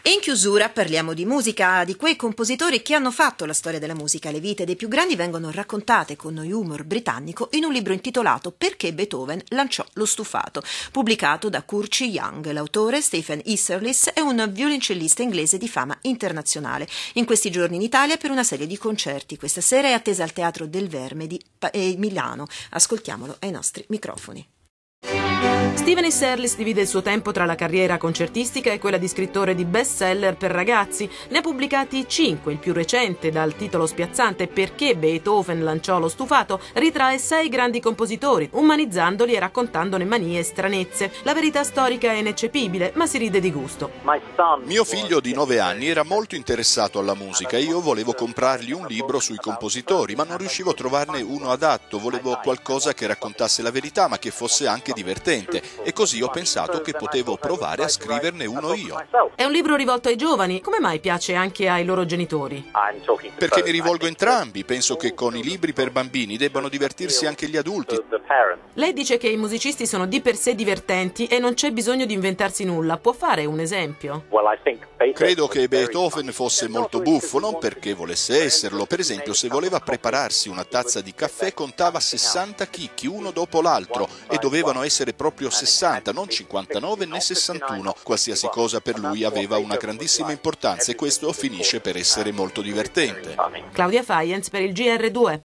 E in chiusura parliamo di musica, di quei compositori che hanno fatto la storia della musica. Le vite dei più grandi vengono raccontate con humor britannico in un libro intitolato Perché Beethoven lanciò lo stufato, pubblicato da Curci Young. L'autore, Stephen Isserlis, è un violoncellista inglese di fama internazionale. In questi giorni in Italia per una serie di concerti. Questa sera è attesa al Teatro del Verme di Milano. Ascoltiamolo ai nostri microfoni. Stephen Isserlis divide il suo tempo tra la carriera concertistica e quella di scrittore di bestseller per ragazzi. Ne ha pubblicati 5, il più recente, dal titolo spiazzante Perché Beethoven lanciò lo stufato, ritrae 6 grandi compositori, umanizzandoli e raccontandone manie e stranezze. La verità storica è ineccepibile, ma si ride di gusto. Mio figlio di 9 anni era molto interessato alla musica e io volevo comprargli un libro sui compositori, ma non riuscivo a trovarne uno adatto. Volevo qualcosa che raccontasse la verità, ma che fosse anche divertente. E così ho pensato che potevo provare a scriverne uno io. È un libro rivolto ai giovani. Come mai piace anche ai loro genitori? Perché mi rivolgo a entrambi. Penso che con i libri per bambini debbano divertirsi anche gli adulti. Lei dice che i musicisti sono di per sé divertenti e non c'è bisogno di inventarsi nulla. Può fare un esempio? Credo che Beethoven fosse molto buffo, non perché volesse esserlo. Per esempio, se voleva prepararsi una tazza di caffè, contava 60 chicchi, uno dopo l'altro, e dovevano essere proprio 60, non 59 né 61. Qualsiasi cosa per lui aveva una grandissima importanza e questo finisce per essere molto divertente. Claudia Faienz per il GR2.